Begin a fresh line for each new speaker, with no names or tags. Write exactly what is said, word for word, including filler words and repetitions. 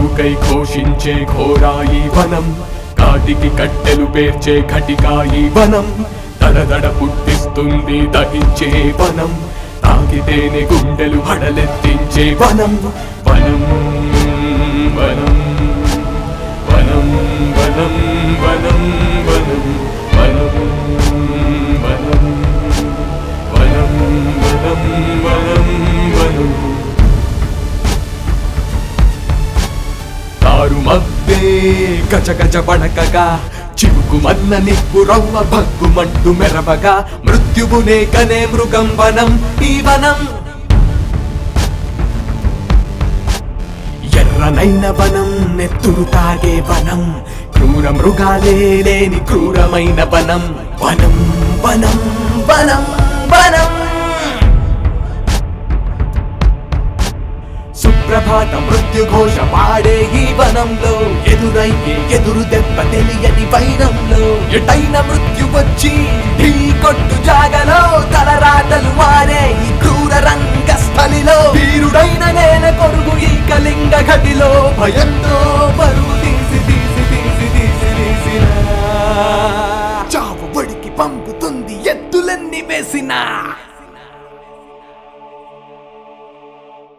కొడుకై ఘోషించే ఘోరాయి వనం, కాటికి కట్టెలు పేర్చే ఘటికాయి వనం, దడదడ పుట్టిస్తుంది దహించే వనం, తాకితేనే గుండెలు హడలెత్తించే వనం. వనం వనం వనం వనం వనం వనం వనం వనం వనం వనం వనం వనం. తారుమబ్బే గజ గజ వణకగా, చివుకుమన్న నిప్పు రవ్వ భగ్గుమంటూ మెరవగా, మృత్యువునే కనే మృగం వనం ఈ వనం. ఎర్రనైన వనం, నెత్తురు తాగే వనం, క్రూర మృగాలే లేని క్రూరమైన వనం. వనం వనం వనం వనం. సుప్రభాత మృత్యుఘోష పాడే ఈ వనంలో, ఎదురయ్యే ఎదురు దెబ్బ తెలియని వైరంలో, ఎటైన మృత్యు వచ్చి ఢీ కొట్టు జాగలో, తలరాతలు మారే ఈ క్రూర రంగస్థలిలో, వీరుడైన నేల కొడుకు ఈ కళింగ ఘటిలో, భయంతో